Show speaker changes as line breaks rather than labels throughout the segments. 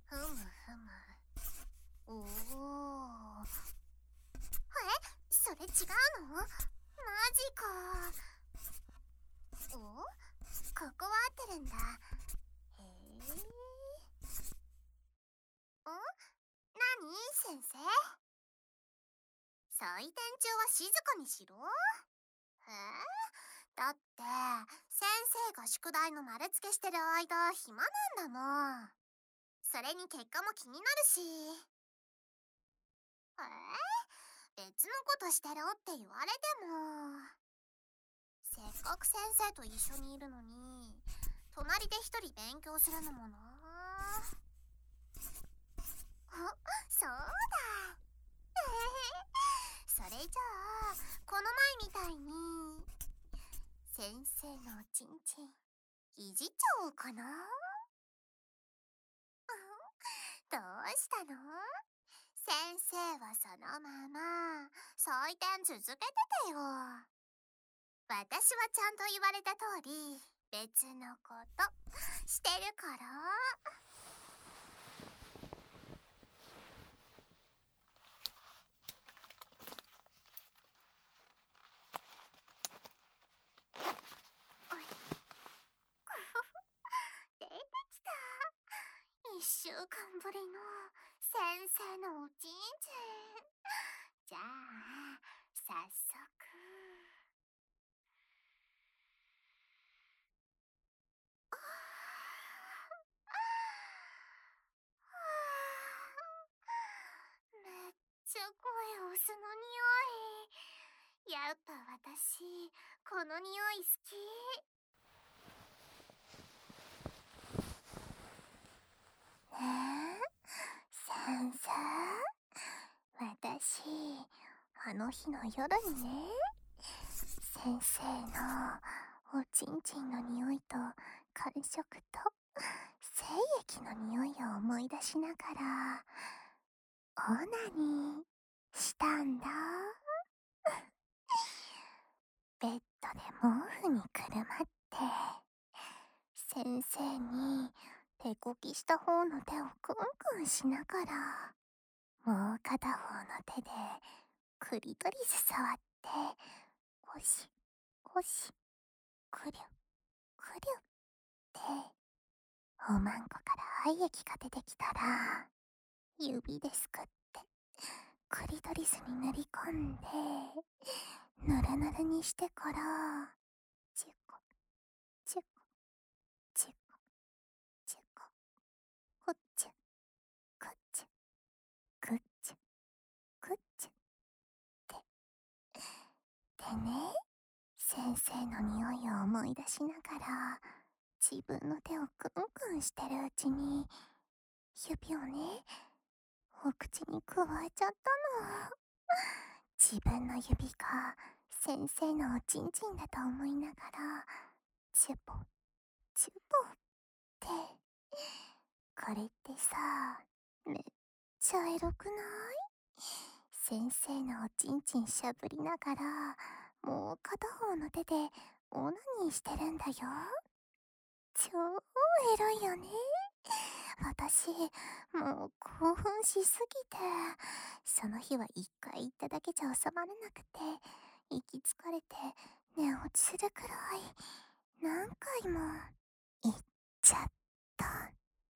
ふむふむ。おお。それ違うの？マジか。お、ここは合ってるんだ。へえ。何先生？採点中は静かにしろ。だって先生が宿題の丸付けしてる間暇なんだもん。それに結果も気になるし。別のことしてろって言われても。せっかく先生と一緒にいるのに隣で一人勉強するのもな。そうだ。それじゃあこの前みたいに先生のおちんちんいじっちゃおうかな。どうしたの？先生はそのまま採点続けててよ。私はちゃんと言われた通り別のことしてるから。出てきた。1週間ぶりの先生のおちんちん。じゃあ早速。めっちゃ声押すの匂い。やっぱ私この匂い好き。先生、私あの日の夜にね、先生のおちんちんの匂いと感触と精液の匂いを思い出しながらオナニーしたんだ。ベッドで毛布にくるまって先生に手こきした方の手をクンクンしながらもう片方の手でクリトリス触ってゴシゴシクリュクリュっておまんこから愛液が出てきたら指ですくってクリトリスに塗り込んでぬるぬるにしてからチュコチュコチュコチュコこっちこっちくっちくっちってでね、先生の匂いを思い出しながら自分の手をクンクンしてるうちに指をねお口にくわえちゃったの。自分の指が先生のおちんちんだと思いながらチュポチュポって。これってさ、めっちゃエロくない？先生のおちんちんしゃぶりながらもう片方の手でオナニーしてるんだよ。超エロいよね。私もう興奮しすぎてその日は1回行っただけじゃ収まらなくて息疲れて寝落ちするくらい何回も行っちゃった。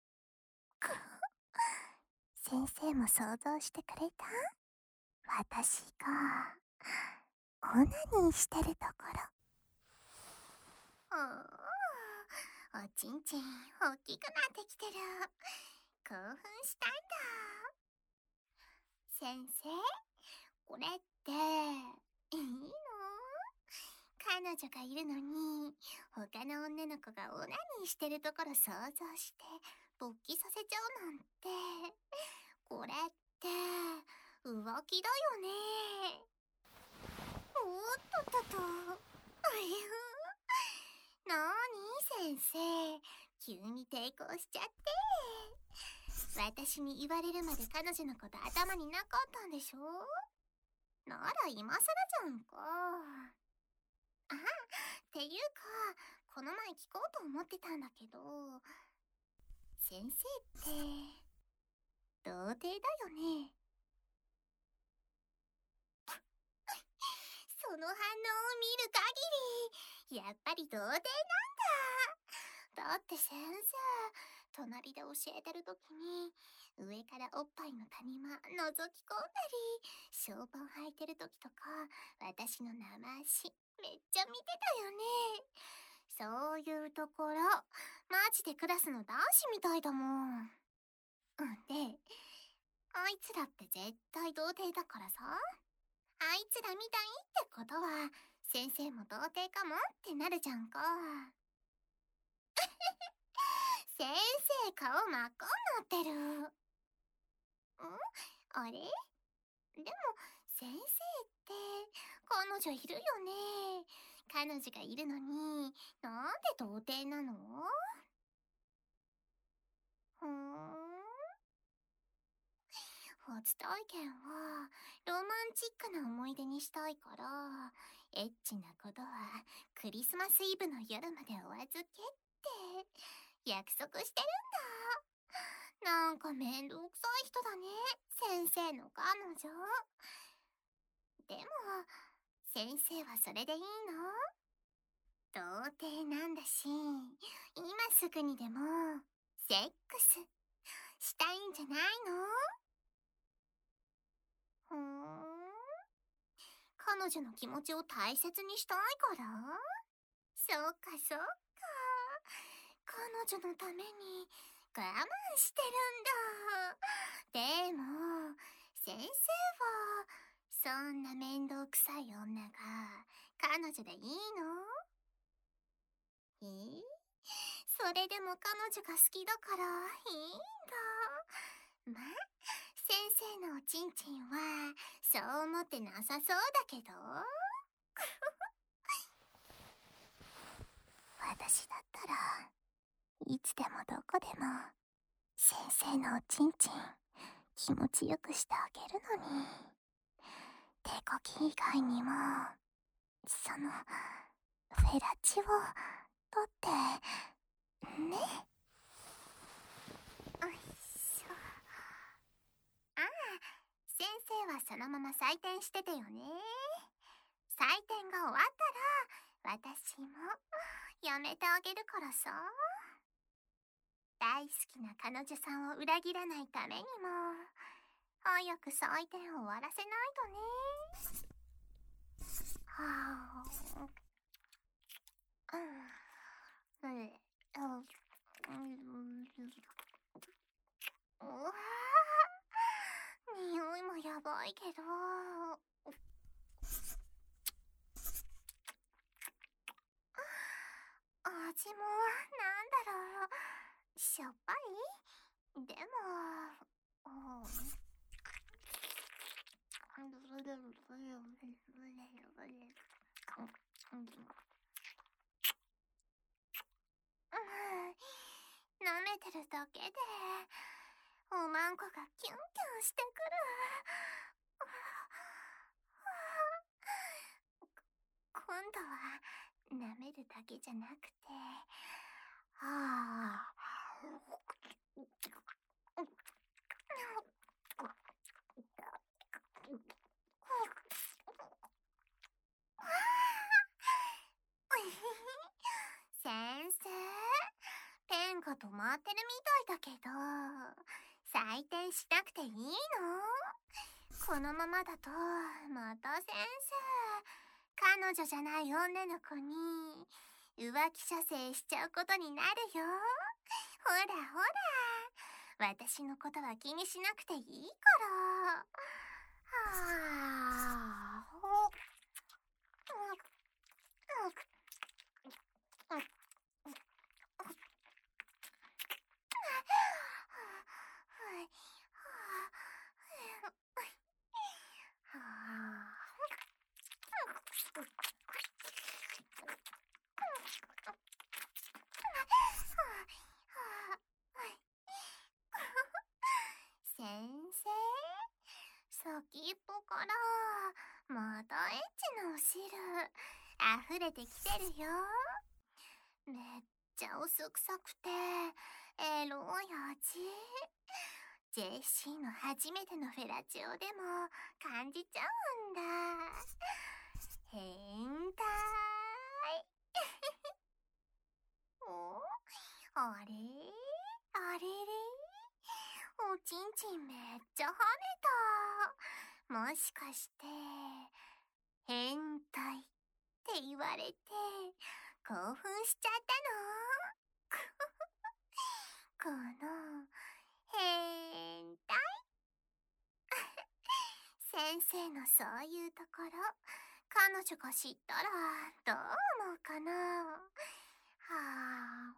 先生も想像してくれた？私がオナニーしてるところ。おちんちん大きくなってきてる。興奮したんだ。先生、これっていいの？彼女がいるのに他の女の子がオナニーしてるところ想像して勃起させちゃうなんて、これって浮気だよね。おっとっとっと。なーに先生、急に抵抗しちゃって。私に言われるまで彼女のこと頭になかったんでしょ？なら今更じゃんか。っていうかこの前聞こうと思ってたんだけど、先生って貞だよね。その反応を見る限り、やっぱり童貞なんだ。だって先生、隣で教えてる時に、上からおっぱいの谷間覗き込んだり、ショーパン履いてる時とか、私の生足、めっちゃ見てたよね。そういうところ、マジでクラスの男子みたいだもん。で、あいつらって絶対童貞だからさ。あいつらみたいってことは、先生も童貞かもってなるじゃんか。先生顔真っ赤になってる。あれでも、先生って彼女いるよね。彼女がいるのに、なんで童貞なの？初体験はロマンチックな思い出にしたいから、エッチなことはクリスマスイブの夜までお預けって約束してるんだ。なんかめんどくさい人だね、先生の彼女。でも、先生はそれでいいの？童貞なんだし、今すぐにでもセックスしたいんじゃないの？彼女の気持ちを大切にしたいから？そっかそっか。彼女のために我慢してるんだ。でも、先生は、そんな面倒くさい女が彼女でいいの？それでも彼女が好きだからいいんだ。まあ、先生のおちんちんはそう思ってなさそうだけど。私だったらいつでもどこでも先生のおちんちん気持ちよくしてあげるのに、手こき以外にもそのフェラチを取ってね。おいしょ。ああ、先生はそのまま採点しててよね。採点が終わったら私もやめてあげるからさ。大好きな彼女さんを裏切らないためにも早く採点を終わらせないとね。はあ、うわあ、匂いもやばいけど、味もなんだろう、しょっぱい？でも、舐めてるだけでおまんこがキュンキュンしてくる。今度は舐めるだけじゃなくて、先生、ペンが止まってるみたいだけど、採点しなくていいの？このままだとまた先生、彼女じゃない女の子に浮気射精しちゃうことになるよ。ほらほら、私のことは気にしなくていいから。先生、先っぽからまたエッチなお汁溢れてきてるよ。めっちゃお酢臭くてエロい味。 ジェシーの初めてのフェラチオでも感じちゃうんだ。変態。お、あれあれれ、おちんちんめっちゃ跳ねた。もしかして変態って言われて興奮しちゃったの？この変態。先生のそういうところ、彼女が知ったらどう思うかな？はあ、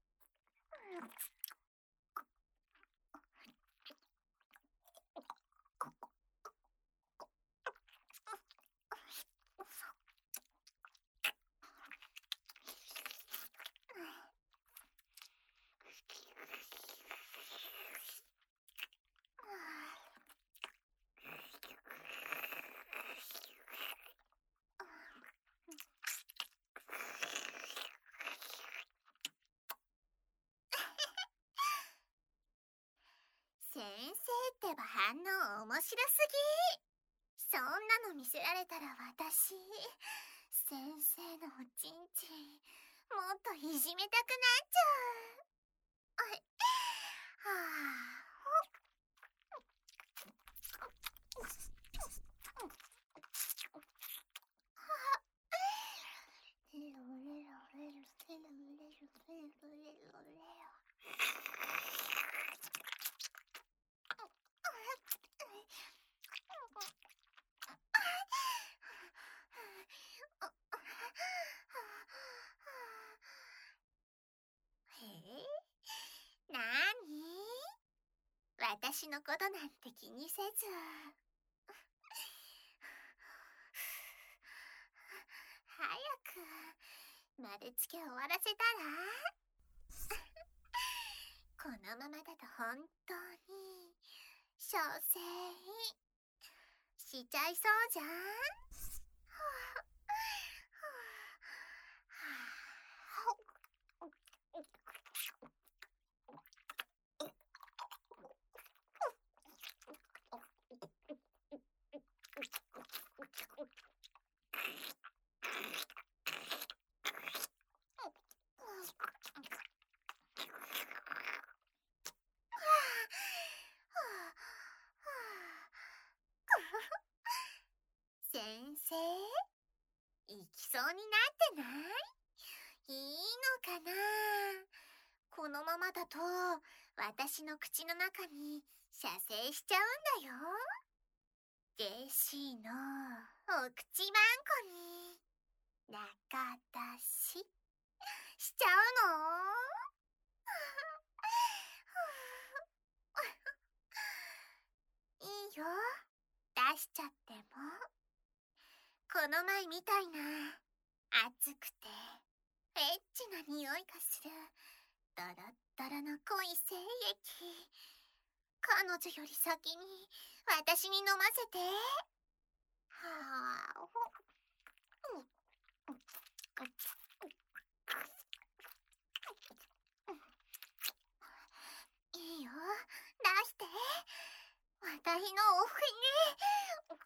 先生ってば反応面白すぎ。そんなの見せられたら私、先生のおちんちんもっといじめたくなっちゃう。はなーに？私のことなんて気にせず。早く丸つけ終わらせたら？このままだと本当に小生しちゃいそうじゃん。先生、行きそうになってない？いいのかな？このままだと私の口の中に射精しちゃうんだよ。ジェシーのお口ばんこに中出ししちゃうの？いいよ、出しちゃっても。この前みたいな熱くてエッチな匂いがするドロッドロの濃い精液、彼女より先に私に飲ませて。はあ、いいよ、出して。私のおふに。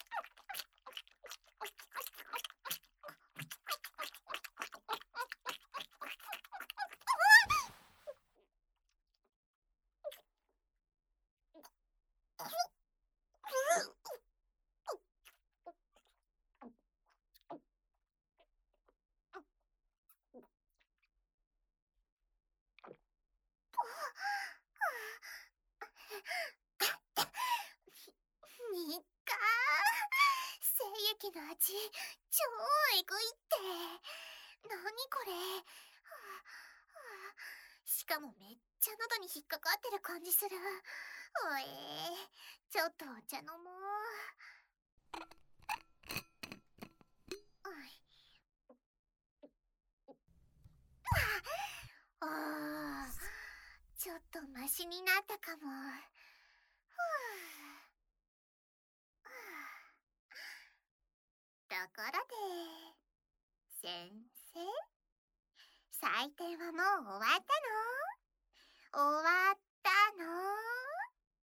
にっか精液の味超エグいって。なにこれ？しかもめっちゃ喉に引っかかってる感じする。ちょっとお茶飲もう。ちょっとマシになったかも。ところで先生、採点はもう終わったの？終わったの？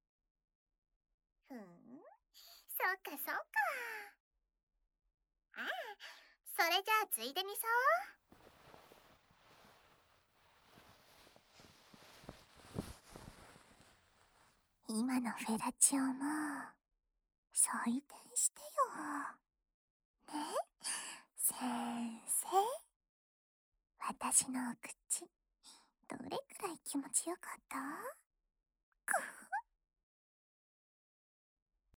そうか。ああ、それじゃあついでにさ。今のフェラチオも採点してよ。ね、先生。私のお口、どれくらい気持ちよかった？